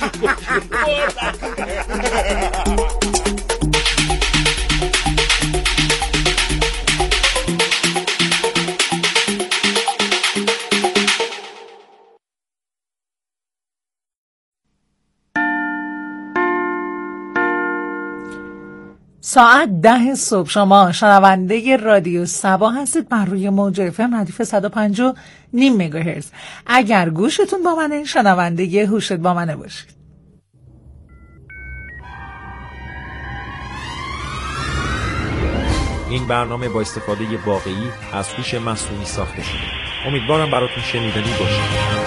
ساعت 10 صبح شما شنونده رادیو صبا هستید بر روی موج FM ردیف 105.9 مگاهرتز. اگر گوشتون با منه شنونده هوشت با منه باشید. این برنامه با استفاده واقعی از هوش مصنوعی ساخته شده. امیدوارم براتون شنیدنی باشه.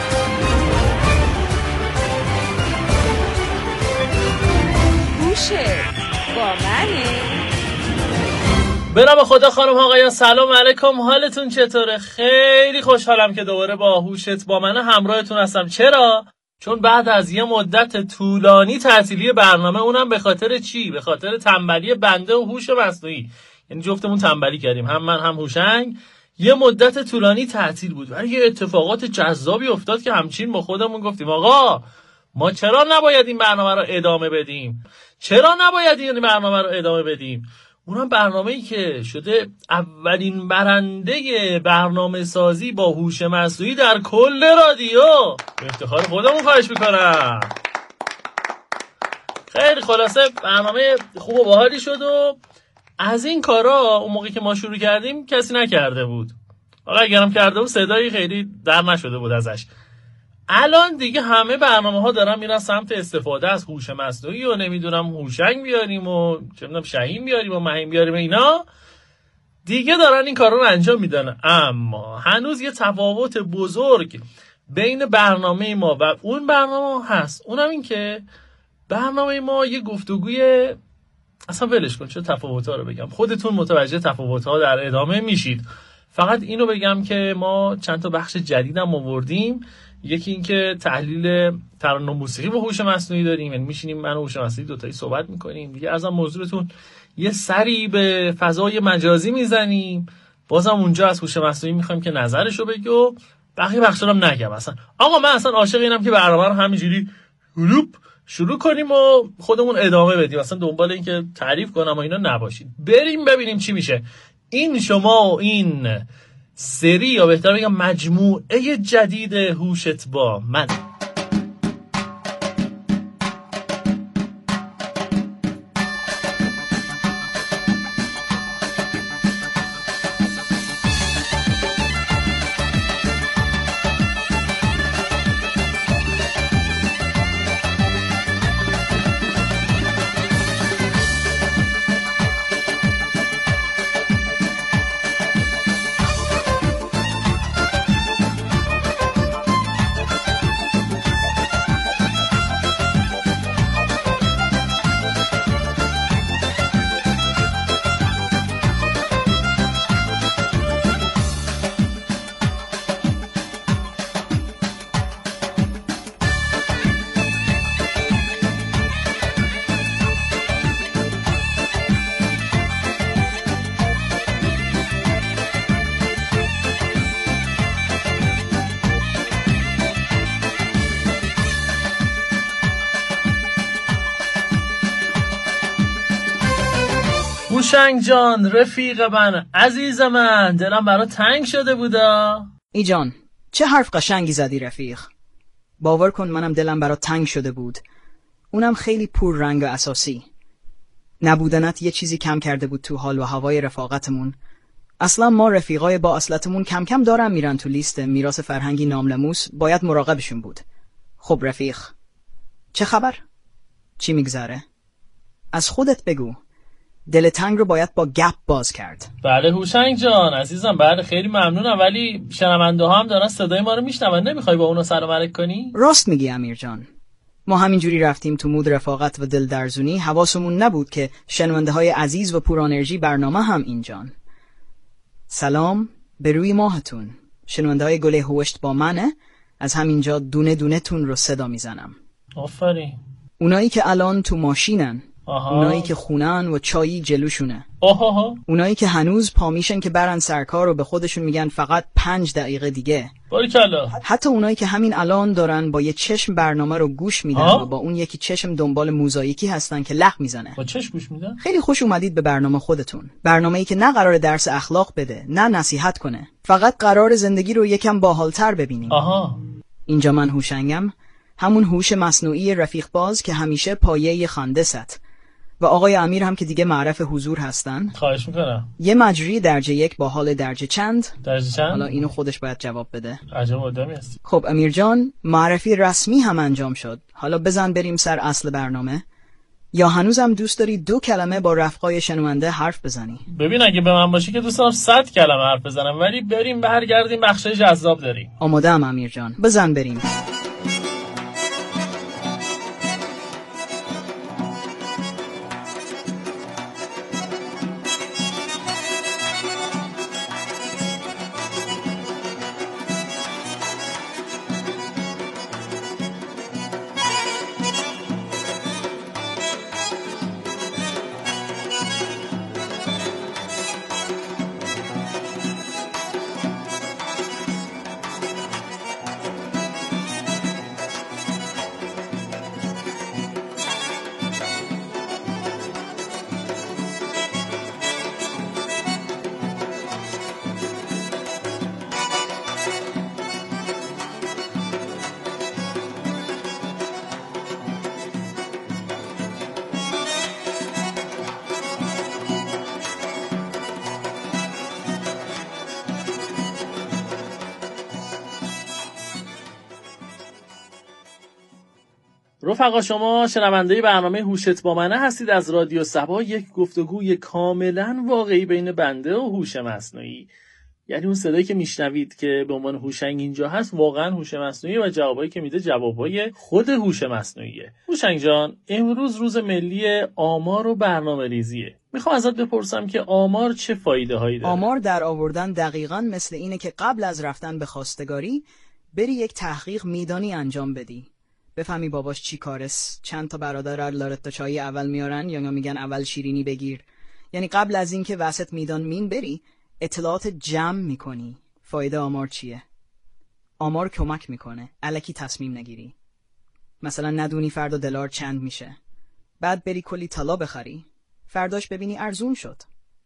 با منه. به نام خدا. خانم آقایان سلام علیکم، حالتون چطوره؟ خیلی خوشحالم که دوباره با هوشت با منه همراهتون هستم. چرا؟ چون بعد از یه مدت طولانی تعطیلی برنامه، اونم به خاطر چی؟ به خاطر تنبلی بنده و هوش مصنوعی. یعنی جفتمون تنبلی کردیم، هم من هم هوشنگ. یه مدت طولانی تعطیل بود ولی یه اتفاقات جذابی افتاد که همچین با خودمون گفتیم آقا ما چرا نباید این برنامه رو ادامه بدیم؟ اونم برنامه‌ای که شده اولین برنده برنامه سازی با هوش مصنوعی در کل رادیو. به افتخار خودمون خواهش میکنم. خیلی خلاصه برنامه خوب و باحالی شد و از این کارا اون موقعی که ما شروع کردیم کسی نکرده بود. حالا اگرم کرده بود صدایی خیلی در نشده بود ازش. الان دیگه همه برنامه‌ها دارن میرن سمت استفاده از هوش مصنوعی و نمیدونم هوشنگ بیاریم و چه میدونم شهین بیاریم و مهین بیاریم، اینا دیگه دارن این کارا رو انجام میدن. اما هنوز یه تفاوت بزرگ بین برنامه ما و اون برنامه هست. اونم این که برنامه ما یه گفتگوی اصلا ولش کن، چه تفاوت‌ها رو بگم، خودتون متوجه تفاوت‌ها در ادامه میشید. فقط اینو بگم که ما چند تا بخش جدیدم آوردیم. یکی این که تحلیل ترانه موسیقی با هوش مصنوعی داریم، یعنی میشینیم من و هوش مصنوعی دوتایی صحبت میکنیم. دیگه ازم موضوعتون یه سری به فضای مجازی میزنیم، بازم اونجا از هوش مصنوعی میخوایم که نظرشو بگه و بقیه بخشا رو نگم. اصلا آقا من اصلا عاشق اینم که برنامه رو همینجوری شروع کنیم و خودمون ادامه بدیم، اصلا دنبال این که تعریف کنم و اینا نباشید. بریم ببینیم چی میشه. این شما و این سری یا بهتر بگم مجموعه جدید هوشت با من. هوشنگ جان، رفیق من، عزیز من، دلم برا تنگ شده بودا. ای جان، چه حرف قشنگی زدی رفیق. باور کن منم دلم برا تنگ شده بود، اونم خیلی پر رنگ و اساسی. نبودنت یه چیزی کم کرده بود تو حال و هوای رفاقتمون. اصلا ما رفیقای با اصلتمون کم کم دارن میرن تو لیست میراث فرهنگی ناملموس، باید مراقبشون بود. خب رفیق، چه خبر؟ چی میگذره؟ از خودت بگو. دل تنگ رو باید با گپ باز کرد. بله هوشنگ جان عزیزم، بله خیلی ممنونم، ولی شنونده ها هم دارن صدای ما رو میشنون، نمیخوای با اونا سر و مرگ کنی؟ راست میگی امیر جان، ما همینجوری رفتیم تو مود رفاقت و دلدرزونی، حواسمون نبود که شنونده های عزیز و پر انرژی برنامه هم اینجان. سلام به روی ماهتون، شنونده های گل هوشت با منه. از همینجا دونه دونه تون رو صدا میزنم. آفرین. اونایی که الان تو ماشینن اونایی که خونن و چایی جلوشونه. آها. اونایی که هنوز پا میشن که برن سرکار و به خودشون میگن فقط 5 دقیقه دیگه. باریکلا. حتی اونایی که همین الان دارن با یه چشم برنامه رو گوش میدن و با اون یکی چشم دنبال موزاییکی هستن که لخ میزنه. با چشم گوش میدن؟ خیلی خوش اومدید به برنامه خودتون. برنامه‌ای که نه قرار درس اخلاق بده، نه نصیحت کنه. فقط قرار زندگی رو یکم باحال‌تر ببینیم. آها. اینجا من هوشنگم، همون هوش مصنوعی رفیق باز که همیشه پایه خنده ست. و آقای امیر هم که دیگه معرف حضور هستن. خواهش میکنم. یه مجری درجه 1 با حال درجه چند؟ درجه چند؟ حالا اینو خودش باید جواب بده. عجب آدمی هستی. خب امیر جان، معرفی رسمی هم انجام شد. حالا بزن بریم سر اصل برنامه. یا هنوزم دوست داری 2 کلمه با رفقای شنونده حرف بزنی؟ ببین اگه به من باشی که دوست دارم 100 کلمه حرف بزنم، ولی بریم برگردیم بخش جذاب داریم. آماده ام امیر جان، بزن بریم. رفقا، شما شنونده برنامه هوشت با منه هستید از رادیو صبا. یک گفتگوی کاملا واقعی بین بنده و هوش مصنوعی. یعنی اون صدایی که میشنوید که به عنوان هوشنگ اینجا هست واقعا هوش مصنوعی و جوابایی که میده جوابای خود هوش مصنوعیه. هوشنگ جان، امروز روز ملی آمار و برنامه‌ریزیه. میخوام ازت بپرسم که آمار چه فایده هایی داره؟ آمار در آوردن دقیقاً مثل اینه که قبل از رفتن به خواستگاری بری یک تحقیق میدانی انجام بدی. بفهمی باباش چی کارست، چند تا برادر لارتا چای اول میارن یا میگن اول شیرینی بگیر. یعنی قبل از اینکه وسط میدان مین بری اطلاعات جمع میکنی. فایده آمار چیه؟ آمار کمک میکنه الکی تصمیم نگیری. مثلا ندونی فردا دلار چند میشه، بعد بری کلی طلا بخری، فرداش ببینی ارزون شد.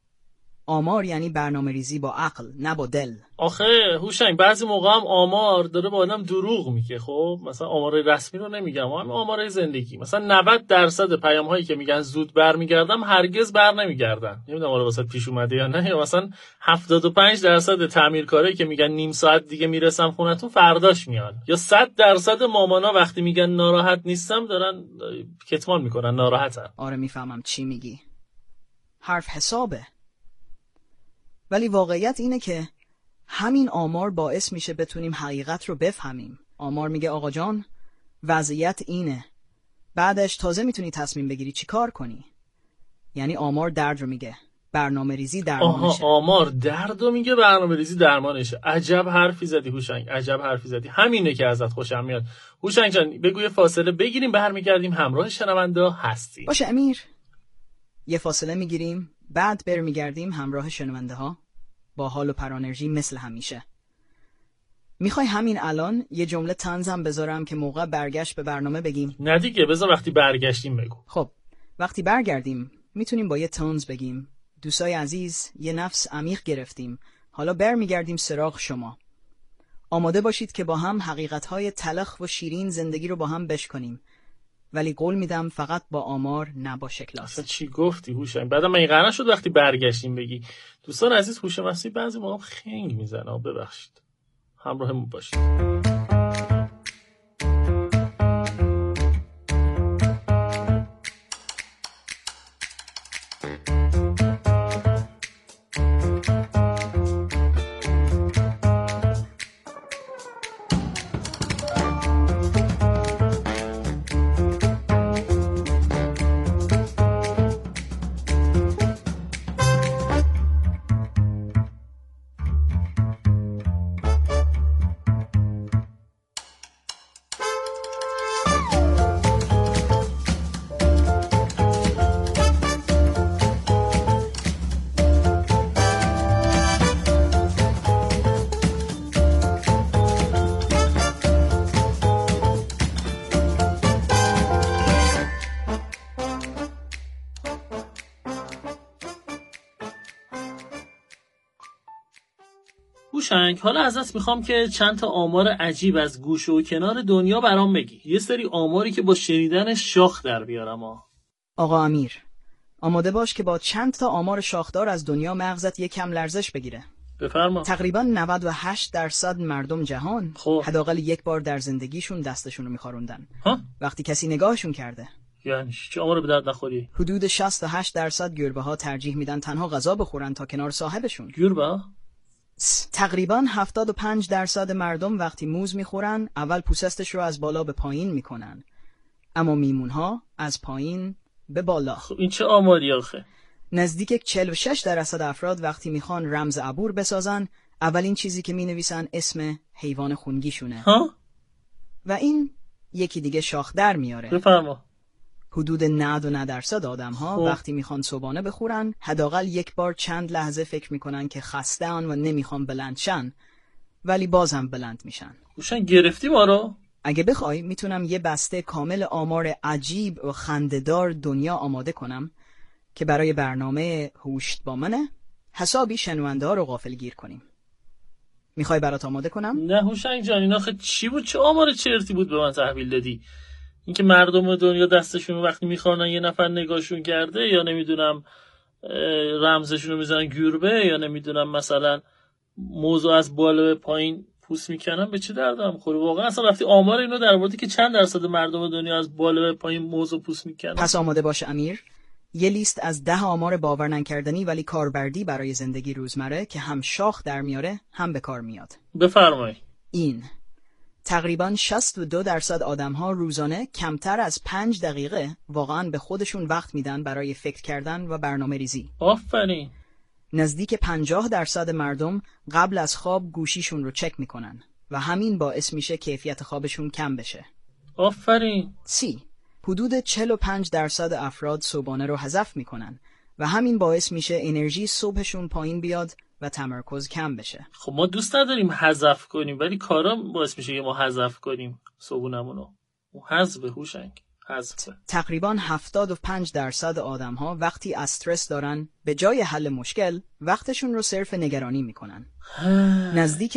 آمار یعنی برنامه ریزی با عقل، نه با دل. آخه هوشنگ، بعضی موقع هم آمار داره با آدم دروغ میگه. خب مثلا آمار رسمی رو نمیگم، هم آمار زندگی. مثلا 90% پیام هایی که میگن زود برمیگردم هرگز بر نمیگردن. نمیدونم حالا واسه پیش اومده یا نه. یا مثلا 75% تعمیرکارایی که میگن نیم ساعت دیگه میرسم خونتون فرداش میان. یا 100% مامانا وقتی میگن ناراحت نیستم دارن کتمان میکنن، ناراحتن. آره میفهمم چی میگی. حرف حسابه. ولی واقعیت اینه که همین آمار باعث میشه بتونیم حقیقت رو بفهمیم. آمار میگه آقا جان وضعیت اینه، بعدش تازه میتونی تصمیم بگیری چی کار کنی. یعنی آمار درد رو میگه، برنامه ریزی درمانشه. آمار درد رو میگه، برنامه ریزی درمانشه. عجب حرفی زدی هوشنگ، عجب حرفی زدی. همینه که ازت خوشم میاد. هوشنگ جان بگو یه فاصله بگیریم، برمیگردیم همراه شنونده هستی. باشه امیر، یه فاصله میگیریم، بعد برمیگردیم همراه شنونده ها با حال و پرانرژی مثل همیشه. میخوای همین الان یه جمله طنزم بذارم که موقع برگشت به برنامه بگیم؟ نه دیگه، بذار وقتی برگشتیم بگو. خب وقتی برگردیم میتونیم با یه طنز بگیم دوستای عزیز یه نفس عمیق گرفتیم، حالا برمیگردیم سراغ شما. آماده باشید که با هم حقیقتهای تلخ و شیرین زندگی رو با هم بشکنیم، ولی قول میدم فقط با آمار، نه با شکلاست. اصلا چی گفتی هوشنگ؟ بعدم من قرار شد وقتی برگشتیم بگی. دوستان عزیز، هوش مصنوعی بعضی موقع خنگ میزنه، ببخشید. همراهمون باشید. هوشنگ، حالا ازت میخوام که چند تا آمار عجیب از گوشه و کنار دنیا برام بگی. یه سری آماری که با شنیدن شاخ در بیارم. آقا امیر، آماده باش که با چند تا آمار شاخدار از دنیا مغزت یکم لرزش بگیره. بفرما. تقریبا 98% مردم جهان حداقل یک بار در زندگیشون دستشون رو میخاروندن وقتی کسی نگاهشون کرده. یعنی چه آمار به درد نخوری؟ حدود 68% گربه ها ترجیح میدن تنها غذا بخورن تا کنار صاحبشون. گربه؟ تقریبا 75% مردم وقتی موز میخورن اول پوستش رو از بالا به پایین میکنن، اما میمون ها از پایین به بالا. خب این چه آماری آخه؟ نزدیک 46% افراد وقتی میخوان رمز عبور بسازن اولین چیزی که مینویسن اسم حیوان خونگیشونه. و این یکی دیگه شاخ در میاره. بفرما. حدود 99% آدم ها وقتی میخوان صبحانه بخورن حداقل یک بار چند لحظه فکر میکنن که خسته‌ان و نمیخوان بلند شن، ولی باز هم بلند میشن. هوشنگ گرفتی ما رو؟ اگه بخوای میتونم یه بسته کامل آمار عجیب و خنده‌دار دنیا آماده کنم که برای برنامه هوشت با منه حسابی شنونده ها رو غافلگیر کنیم. میخوای برات آماده کنم؟ نه هوشنگ جان، این آخه چی بود؟ چه آمار چرتی بود به من تحویل دادی؟ اینکه مردم دنیا دستشون وقتی میخوانن یه نفر نگاهشون کرده، یا نمیدونم رمزشون رو میزنن گربه، یا نمیدونم مثلا موضوع از بالا به پایین پوست میکنن، به چه دردم خوره واقعا؟ اصلا رفتی آمار اینو در آوردی که چند درصد مردم دنیا از بالا به پایین موضوع پوست میکنن؟ پس آماده باش امیر، یه لیست از 10 آمار باور نکردنی ولی کاربردی برای زندگی روزمره که هم شاخ در میاره هم به کار میاد. بفرمایید. این تقریباً 62% آدم‌ها روزانه کمتر از 5 دقیقه واقعاً به خودشون وقت میدن برای فکر کردن و برنامه ریزی. آفرین. نزدیک 50% مردم قبل از خواب گوشیشون رو چک میکنن و همین باعث میشه کیفیت خوابشون کم بشه. آفرین. حدود 45% افراد صبحانه رو حذف میکنن و همین باعث میشه انرژی صبحشون پایین بیاد و تمرکز کم بشه. خب ما دوست نداریم حذف کنیم، ولی کارا باعث میشه که ما حذف کنیم صبحونمونو. حذف هوشنگ، حذف. تقریبا 75% آدم‌ها وقتی استرس دارن به جای حل مشکل وقتشون رو صرف نگرانی میکنن. نزدیک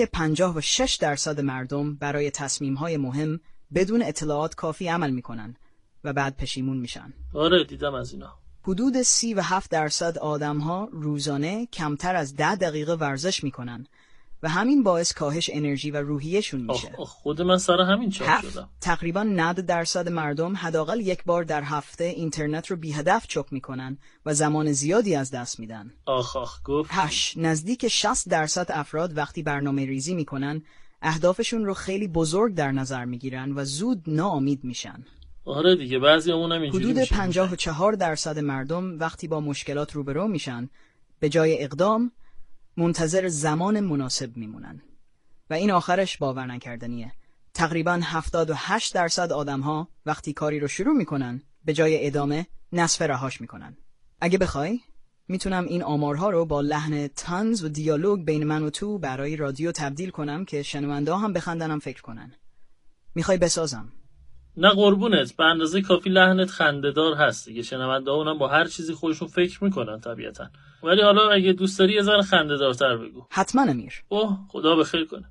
56% مردم برای تصمیم‌های مهم بدون اطلاعات کافی عمل میکنن و بعد پشیمون میشن. آره دیدم از اینا. حدود 37% آدم‌ها روزانه کمتر از 10 دقیقه ورزش میکنن و همین باعث کاهش انرژی و روحیه‌شون میشه. خود من سر همین چاپ شدم. تقریبا 90% مردم حداقل یک بار در هفته اینترنت رو بی هدف چک میکنن و زمان زیادی از دست میدن. گفت. نزدیک 60% افراد وقتی برنامه ریزی میکنن اهدافشون رو خیلی بزرگ در نظر میگیرن و زود ناامید میشن. آره دیگه بعضیامون هم اینجوری میشه. حدود 54% مردم وقتی با مشکلات روبرو میشن به جای اقدام منتظر زمان مناسب میمونن و این آخرش باور نکردنیه. تقریبا 78% آدم‌ها وقتی کاری رو شروع میکنن به جای ادامه نصف رهاش میکنن. اگه بخوای میتونم این آمارها رو با لحن طنز و دیالوگ بین من و تو برای رادیو تبدیل کنم که شنونده هم بخندنم فکر کنن. میخوای بسازم؟ نه قربونت، به اندازه کافی لحنت خنده‌دار هست دیگه. شنونده ها اونم با هر چیزی خودشون فکر میکنن طبیعتا، ولی حالا اگه دوست داری یه ذره خنده‌دارتر بگو. حتما امیر. خدا بخیر کنه.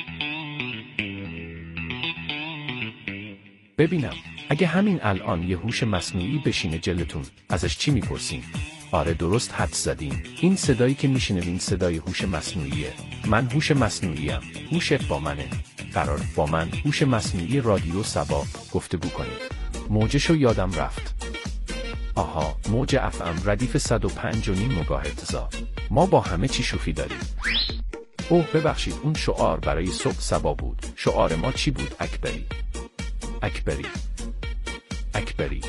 ببینم اگه همین الان یه هوش مصنوعی بشینه جلوتون ازش چی میپرسین؟ آره درست حد زدین. این صدایی که میشنوین صدای هوش مصنوعیه. من هوش مصنوعیم. هوشت با منه. قرار با من هوش مصنوعی رادیو سبا گفتگو کنید. موجشو یادم رفت. آها، موج FM ردیف 105.5 مگاهرتز. ما با همه چی شوخی داریم. ببخشید، اون شعار برای صبح سبا بود. شعار ما چی بود؟ اکبری. اکبری. اکبری.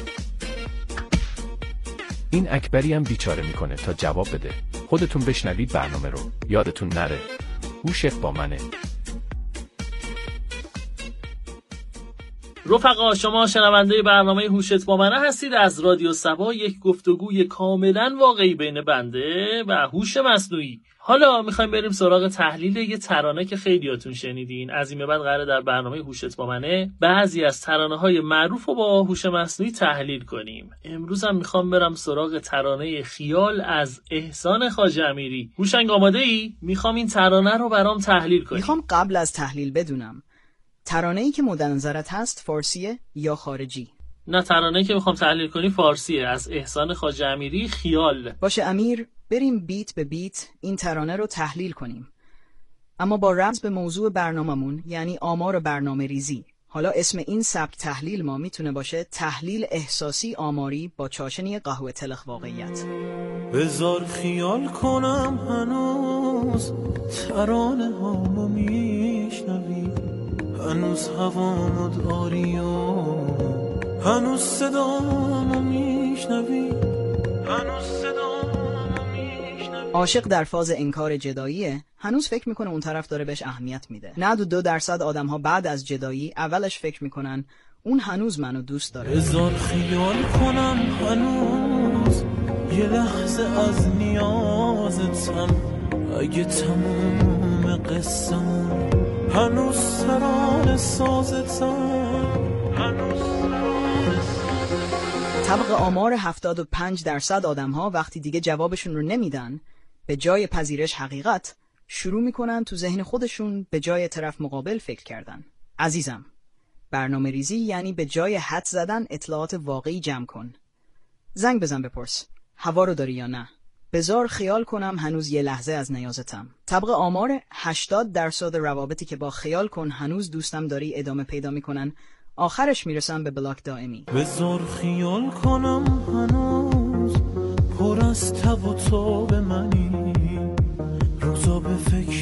این اکبری هم بیچاره میکنه تا جواب بده. خودتون بشنوید برنامه رو. یادتون نره. هوشت با منه. رفقا، شما شنونده برنامه هوشت با منه هستید از رادیو صبا، یک گفتگوی کاملا واقعی بین بنده و هوش مصنوعی. حالا میخوایم بریم سراغ تحلیل یه ترانه که خیلیاتون شنیدین. از این به بعد قراره در برنامه هوشت با منه بعضی از ترانه‌های معروف رو با هوش مصنوعی تحلیل کنیم. امروز هم میخوام برم سراغ ترانه خیال از احسان خواجه امیری. هوشنگ آماده ای؟ میخوام این ترانه رو برام تحلیل کنی. میخوام قبل از تحلیل بدونم ترانه‌ای که مد نظرت هست فارسیه یا خارجی؟ نه، ترانه‌ای که میخوام تحلیل کنی فارسیه، از احسان خواجه امیری، خیال. باشه امیر، بریم بیت به بیت این ترانه رو تحلیل کنیم، اما با ربط به موضوع برناممون یعنی آمار برنامه ریزی. حالا اسم این سبک تحلیل ما میتونه باشه تحلیل احساسی آماری با چاشنی قهوه تلخ واقعیت. بذار خیال کنم هنوز ترانه هامو میشنوی، هنوز هوامو داری و هنوز صدامو میشنوی، هنوز صدامو میشنوی. عاشق در فاز انکار جداییه، هنوز فکر میکنه اون طرف داره بهش اهمیت میده. 92% آدم‌ها بعد از جدایی اولش فکر میکنن اون هنوز منو دوست داره. بذار خیال کنم هنوز یه لحظه از نیازتم، اگه تموم قصه‌مون هنوز سران سازتم، هنوز سران سازتم. طبق آمار 75% آدم‌ها وقتی دیگه جوابشون رو نمیدن، به جای پذیرش حقیقت شروع میکنن تو ذهن خودشون به جای طرف مقابل فکر کردن. عزیزم، برنامه ریزی یعنی به جای حد زدن اطلاعات واقعی جمع کن. زنگ بزن بپرس هوا رو داری یا نه. بذار خیال کنم هنوز یه لحظه از نیازتم. طبق آمار 80% روابطی که با خیال کن هنوز دوستم داری ادامه پیدا میکنن، آخرش میرسن به بلاک دائمی. بذار خیال کنم هنوز پر از تب و تاب منی، روزا به فکر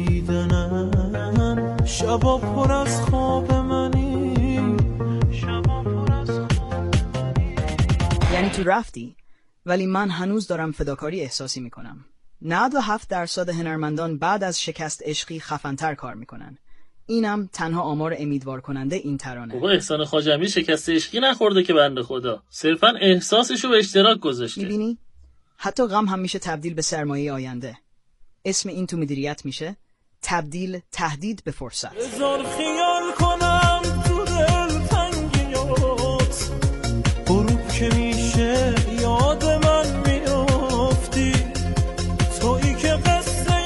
دیدنم، شبا پر از خواب منی، شبا پر از خواب منی. یعنی تو رفتی ولی من هنوز دارم فداکاری احساسی میکنم. 97% هنرمندان بعد از شکست عشقی خفن‌تر کار میکنن. اینم تنها آمار امیدوار کننده این ترانه. بابا احسان خواجه امیری شکست عشقی نخورده که بنده خدا، صرفا احساسشو به اشتراک گذاشته. میبینی؟ حتی غم هم میشه تبدیل به سرمایه آینده. اسم این تو مدیریت میشه تبدیل تهدید به فرصت. بذار خیال کنم تو دل تنگیات، غروب که میشه یاد من میافتی، تویی که قصه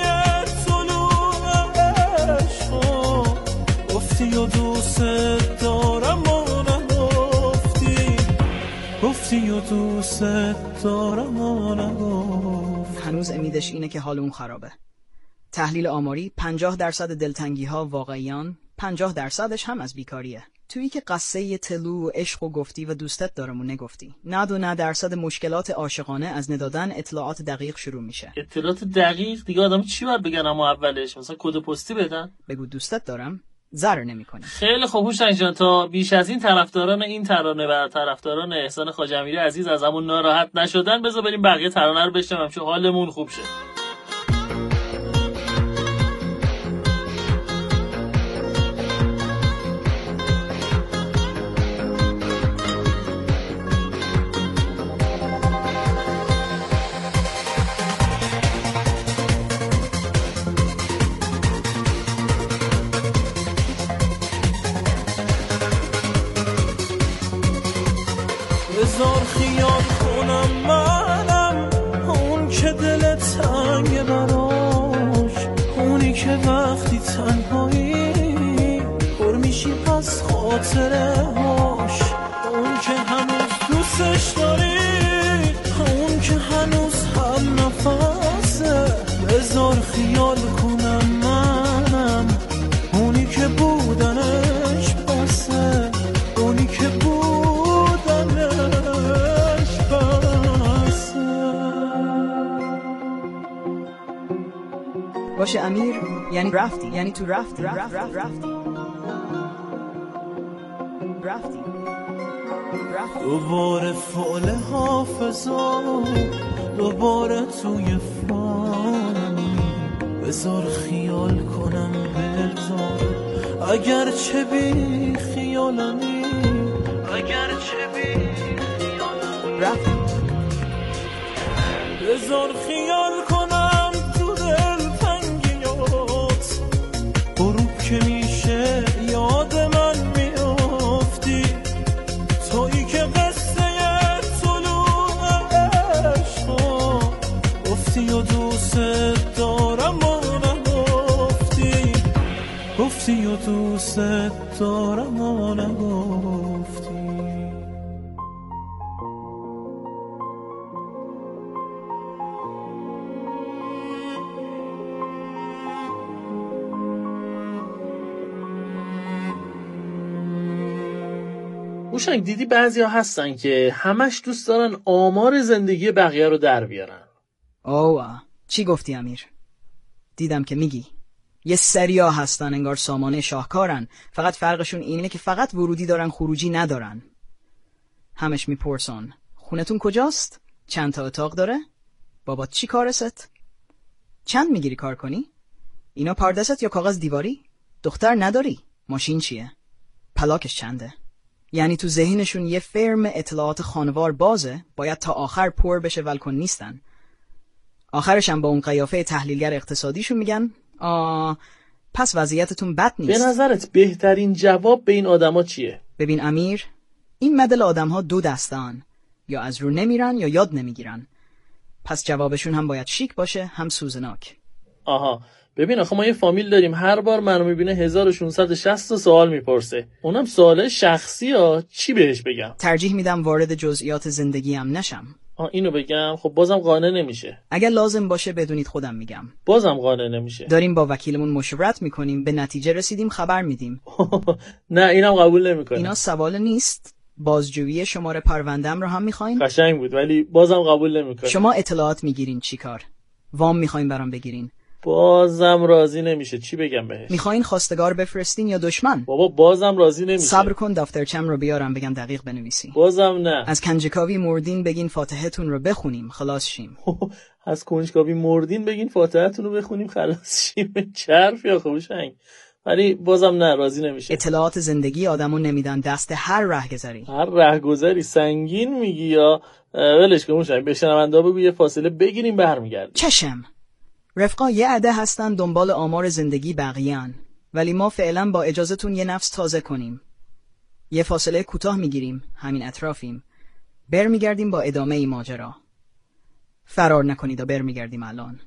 طلوع عشقا گفتی و دوست دارم و نگفتی، گفتی و دوست دارم و نگفتی. هنوز امیدش اینه که حال اون خرابه. تحلیل آماری 50% دلتنگی ها واقعیان، 50% هم از بیکاریه. تویی که قصه طلوع عشق و گفتی و دوستت دارم و نگفتی. 99% مشکلات عاشقانه از ندادن اطلاعات دقیق شروع میشه. اطلاعات دقیق دیگه آدم چی باید بگن؟ اما اولش مثلا کد پستی بدن، بگو دوستت دارم، ضرر نمیکنه. خیلی خوب هوشنگ جان، تا بیش از این طرفداران این ترانه و طرفداران احسان خواجه امیری عزیز از همون ناراحت نشدن، بذار بریم بقیه ترانه رو بشنویم چون حالمون خوب شه. بذار خیال کنم منم اون که دل تنگ براش، اونی که وقتی تنهایی پر میشی از خاطره هاش، اون که هنوز دوستش داری، اون که هنوز هم نفسه. بذار خیال کنم منم اونی که بودنش بسه، اونی که باشه امیر، یعنی رفتی، یعنی تو رفتی. دوباره فعل حافظا، دوباره توی فانی، بذار خیال کنم بذار اگر چه بی خیالمی، اگرچه بی رفت. بذار خیال کنم تو دل تنگیات، غروب که میشه یاد من میافتی، تویی که قصه طلوع عشقا گفتی و دوست دارم و نگفتی، گفتی و دوست دارم و نگفتی. هوشنگ دیدی بعضیا هستن که همش دوست دارن آمار زندگی بقیه رو در بیارن. اوه چی گفتی امیر؟ دیدم که میگی یه سریا هستن انگار سامانه شاهکارن، فقط فرقشون اینه که فقط ورودی دارن خروجی ندارن. همش میپرسن خونتون کجاست؟ چند تا اتاق داره؟ بابات چی کارست؟ چند میگیری کار کنی؟ اینا پاردست یا کاغذ دیواری؟ دختر نداری؟ ماشین چیه؟ پلاکش چنده؟ یعنی تو ذهنشون یه فرم اطلاعات خانوار بازه، باید تا آخر پر بشه ولکن نیستن. آخرش هم با اون قیافه تحلیلگر اقتصادیشون میگن پس وضعیتتون بد نیست. به نظرت بهترین جواب به این آدما چیه؟ ببین امیر، این مدل آدم‌ها دو دسته‌ان، یا از رو نمیرن یا یاد نمیگیرن. پس جوابشون هم باید شیک باشه هم سوزناک. آها ببین آخه ما یه فامیل داریم هر بار منو میبینه 1660 سوال میپرسه، اونم سوال شخصی ها، چی بهش بگم؟ ترجیح میدم وارد جزئیات زندگیم نشم. اینو بگم؟ خب بازم قانع نمیشه. اگر لازم باشه بدونید خودم میگم. بازم قانع نمیشه. داریم با وکیلمون مشورت میکنیم، به نتیجه رسیدیم خبر میدیم. نه اینم قبول نمیکنه. اینا سوال نیست. بازجویی شماره پروندم رو هم میخواین؟ قشنگ بود ولی بازم قبول نمیکنه. شما اطلاعات میگیرین چیکار؟ وام میخواین برام بگیرین؟ بازم راضی نمیشه. چی بگم بهش؟ میخواین خواستگار بفرستین یا دشمن؟ بابا بازم راضی نمیشه. صبر کن دفترچم رو بیارم بگم دقیق بنویسی. بازم نه. از کنجکاوی مردین بگین فاتحتون رو بخونیم خلاص شیم. از کنجکاوی مردین بگین فاتحتون رو بخونیم خلاص شیم. چرف یا خوشنگ. ولی بازم نه راضی نمیشه. اطلاعات زندگی آدمو نمیدن دست هر رهگذری. هر رهگذری سنگین میگی یا ولش کن موشنگ. به شنوندا بگو یه فاصله بگیریم برمیگردیم. چشم. رفقا یه عده هستن دنبال آمار زندگی بقیه‌ان، ولی ما فعلا با اجازهتون یه نفس تازه کنیم. یه فاصله کوتاه میگیریم، همین اطرافیم. برمیگردیم با ادامه ای ماجرا. فرار نکنید و برمیگردیم الان.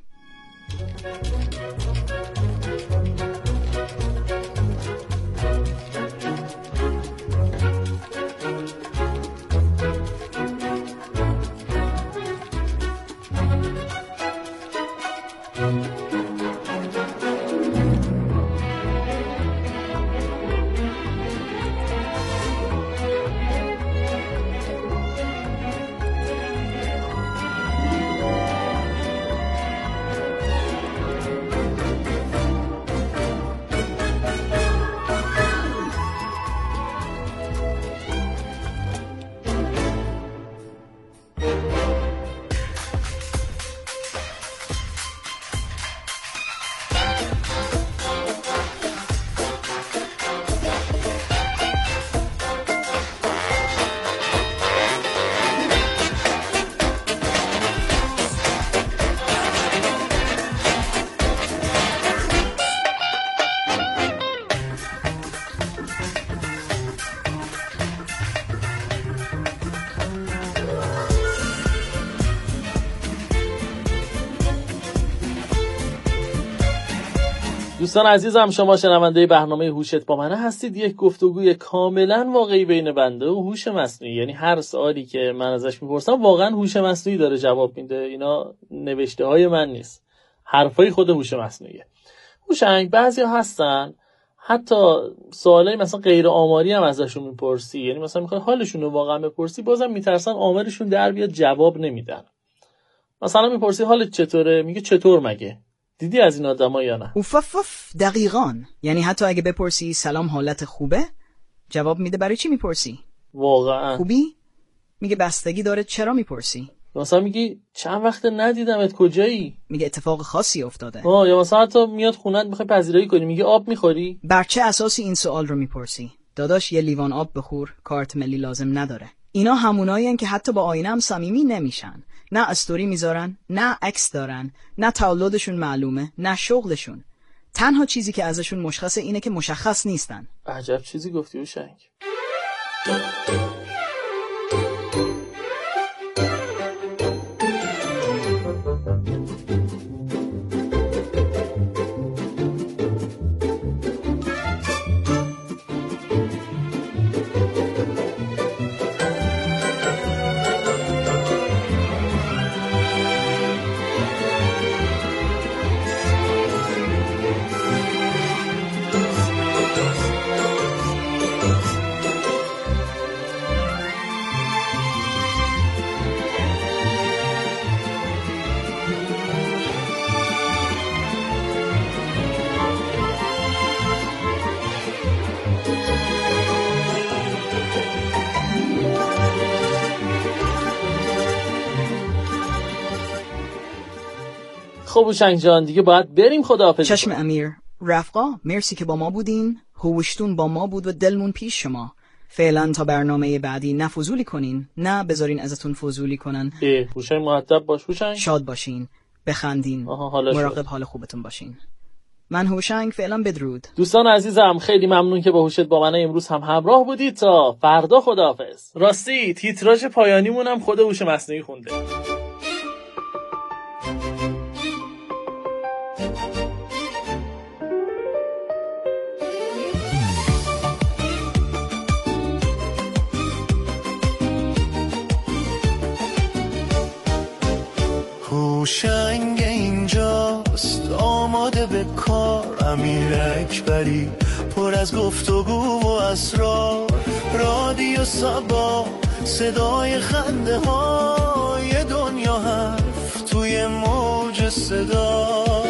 دوستان عزیزم، شما شنونده برنامه هوشت با منه هستید. یک گفتگوی کاملا واقعی بین بنده و هوش مصنوعی. یعنی هر سوالی که من ازش میپرسم واقعا هوش مصنوعی داره جواب میده. اینا نوشته های من نیست، حرفای خود هوش مصنوعیه. هوشنگ بعضیا هستن حتی سوالای مثلا غیر آماری هم ازشون میپرسی، یعنی مثلا میخوای حالشون رو واقعا بپرسی، بازم میترسن آمارشون در بیاد جواب نمیدن. مثلا میپرسی حالت چطوره، میگه چطور مگه؟ دیدی از این آدما یا نه؟ اوف دقیقاً. یعنی حتی اگه بپرسی سلام حالت خوبه، جواب میده برای چی میپرسی؟ واقعا خوبی؟ میگه بستگی داره چرا میپرسی. مثلا میگی چند وقت ندیدمت کجایی؟ میگه اتفاق خاصی افتاده. یا مثلا حتی میاد خونت میخوای پذیرایی کنی، میگه آب میخوری؟ بر چه اساسی این سوال رو میپرسی؟ داداش یه لیوان آب بخور، کارت ملی لازم نداره. اینا همونایین که حتی با آینه هم صمیمی نمیشن. نه استوری میذارن، نه عکس دارن، نه تولدشون معلومه، نه شغلشون. تنها چیزی که ازشون مشخصه اینه که مشخص نیستن. عجب چیزی گفتی هوشنگ. خب هوشنگ جان دیگه باید بریم، خداحافظ. چشم امیر. رفقا مرسی که با ما بودین. هوشتون با ما بود و دلمون پیش شما. فعلا تا برنامه بعدی نه فضولی کنین، نه بذارین ازتون فضولی کنن. هوشنگ مؤدب باش هوشنگ. شاد باشین، بخندین، مراقب حال خوبتون باشین. من هوشنگ، فعلا بدرود. دوستان عزیزم خیلی ممنون که با هوشت با من امروز هم همراه بودید. تا فردا خداحافظ. راستی تیتراژ پایانیمون هم خود هوش مصنوعی خونده. هوشنگ اینجاست آماده به کار، امیر اکبری پر از گفتگو و اسرار. رادیو صبا صدای خنده های دنیا، حرف توی موج صدا.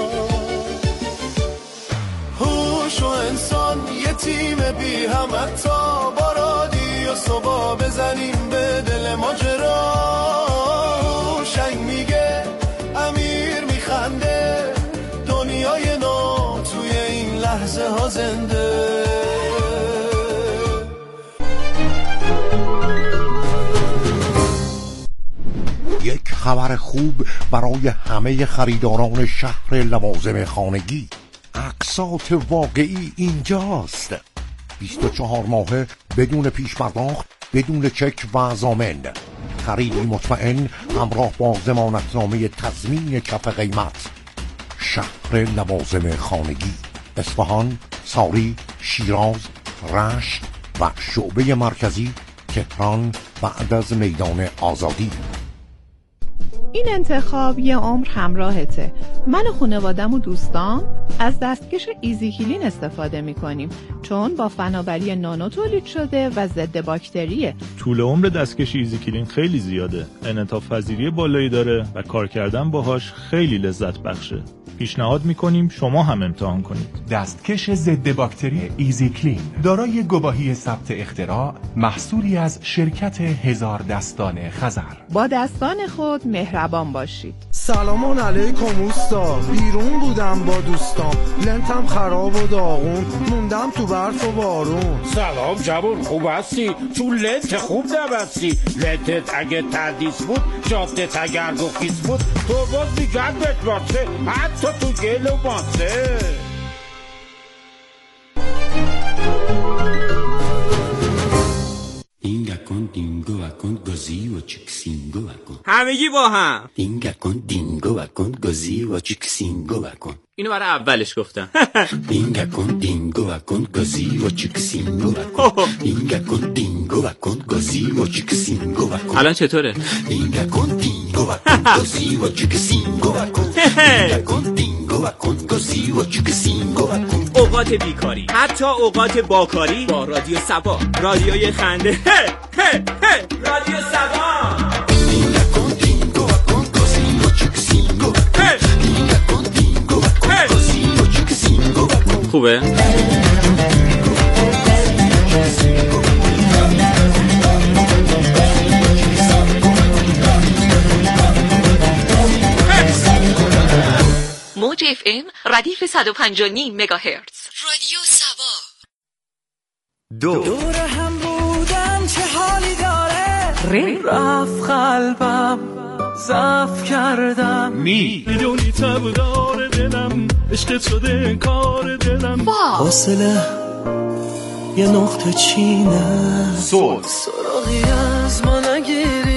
هوش و انسان یه تیم بی همتا، با رادیو صبا بزنیم به دل ماجرا. هوشنگ میگه امیر میخنده، دنیای نو توی این لحظه ها زنده. یک خبر خوب برای همه خریداران شهر لوازم خانگی. اقساط واقعی اینجاست. 24 ماهه بدون پیش پرداخت، بدون چک و ضامن. خریدی مطمئن همراه با ضمانتنامه تضمین کف قیمت. شهر لوازم خانگی، اصفهان، ساری، شیراز، رشت و شعبه مرکزی تهران بعد از میدان آزادی. این انتخاب یه عمر همراهته. من و خانوادم و دوستان از دستکش ایزی کلین استفاده میکنیم، چون با فناوری نانو تولید شده و ضد باکتریه. طول عمر دستکش ایزی کلین خیلی زیاده، انعطاف پذیری بالایی داره و کار کردن باهاش خیلی لذت بخشه. پیشنهاد میکنیم شما هم امتحان کنید. دستکش ضد باکتری ایزی کلین دارای گواهی ثبت اختراع، محصولی از شرکت هزار دستان خزر. با دستان خود مهربان باشید. سلام علیکم اوستا، بیرون بودم با دوستام، لنتم خراب و داغون، موندم تو برف و بارون. سلام جوون، خوب هستی؟ تو لنت خوب نبستی. لنتت اگه تردیس بود، جادت اگر گفیس بود، تو باز میگن بتباسه، حتی تو گل و باسه. Dinga con dingo va con così o cicsingo va con. همگی با هم. Dinga con dingo va con così o cicsingo va con. اینو برای اولش گفتم. Dinga con dingo va con così o cicsingo va con. Dinga con dingo va con così o cicsingo va con. الان چطوره؟ Dinga con dingo va con così o cicsingo va con. Dinga con dingo va con così o cicsingo va con. اوقات بیکاری، حتی اوقات باکاری با رادیو صبا، رادیوی خنده. رادیو صبا. Dinga con dingo va con così o cicsingo va con. Dinga con dingo va con così o cicsingo va con. خوبه؟ موج FM ردیف 105.9 مگاهرتز. رادیو صبا. دور هم بودن چه حالی داره، رفت قلبم ضعف کردم، میدونی تب داره دلم، عشقت شده کار دلم، فاصله یه نقطه چینه، سراغی از ما